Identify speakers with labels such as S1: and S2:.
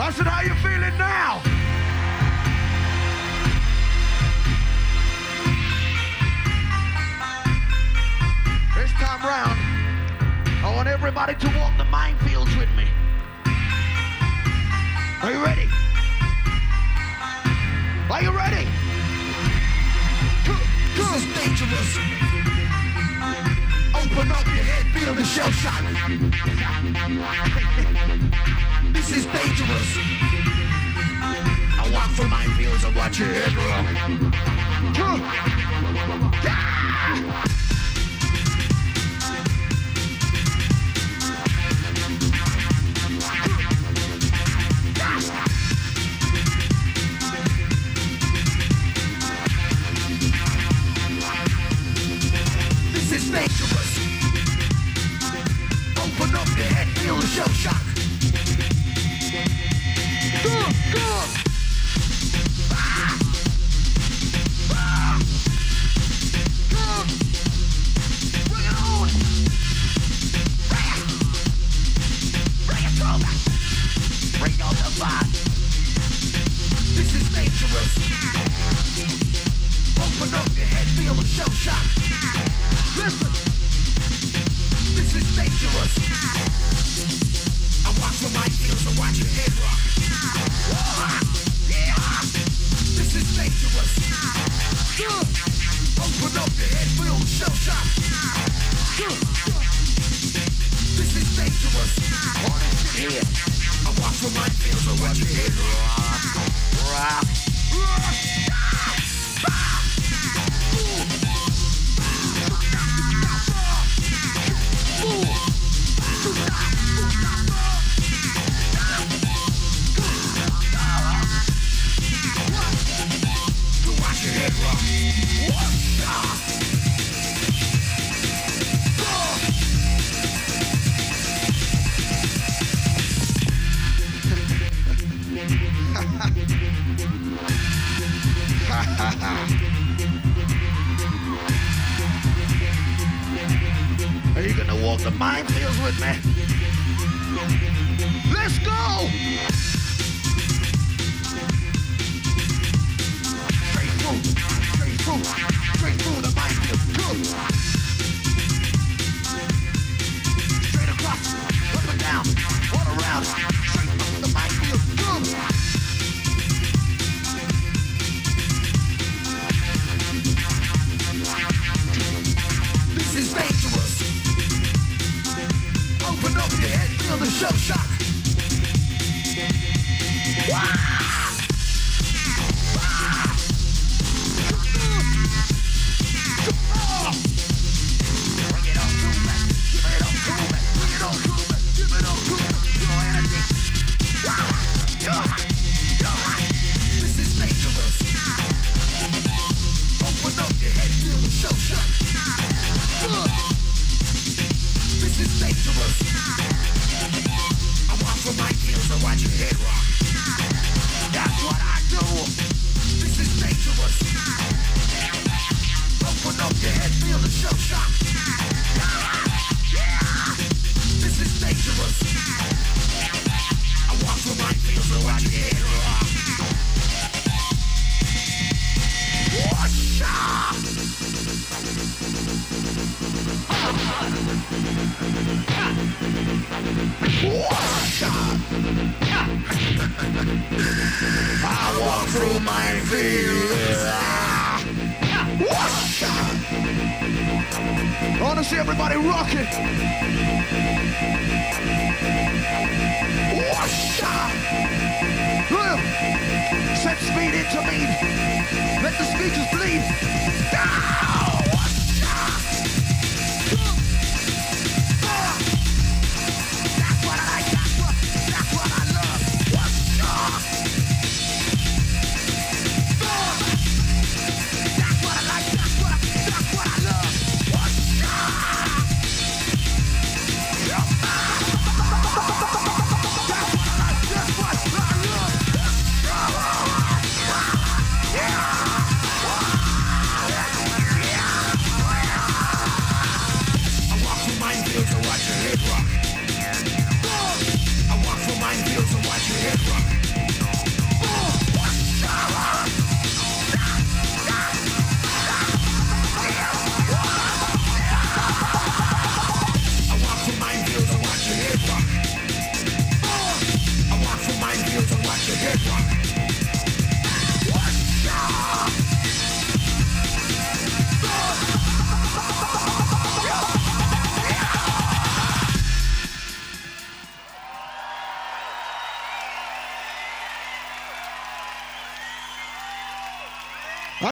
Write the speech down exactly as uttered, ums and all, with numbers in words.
S1: I said, how you feeling now? This time round, I want everybody to walk the minefields with me. Are you ready? Are you ready? This is dangerous. Open up your head, feel the shell shock. This is dangerous. I walk through minefields and watch your head roll. Ah! Dangerous. Open up your head, feel the shell shock. Go, go. Ah. Ah. Go. Bring it on. Bring it. Bring it over. Bring on the vibe. This is dangerous. Open up your head, feel the shell shock. Listen, this is dangerous. I walk from my heels and watch your head rock. Yeah. This is dangerous. Open up your head, feel the shell shock. This is dangerous. All this shit here. I walk from my heels and watch your head rock. Rock. Are you gonna walk the minefields with me? Let's go! Straight through, straight through, straight through the minefield. Good. Straight across, up and down, all around, straight through the minefield. Good. This is dangerous. Open up your head, feel the shell shock. Wow. I walk through my field. I want to see everybody rocking. Set speed into me. Let the speakers bleed. That's what I like. That's what, that's what I love. That's what I like. That's what, that's what I love. Watch your head rock.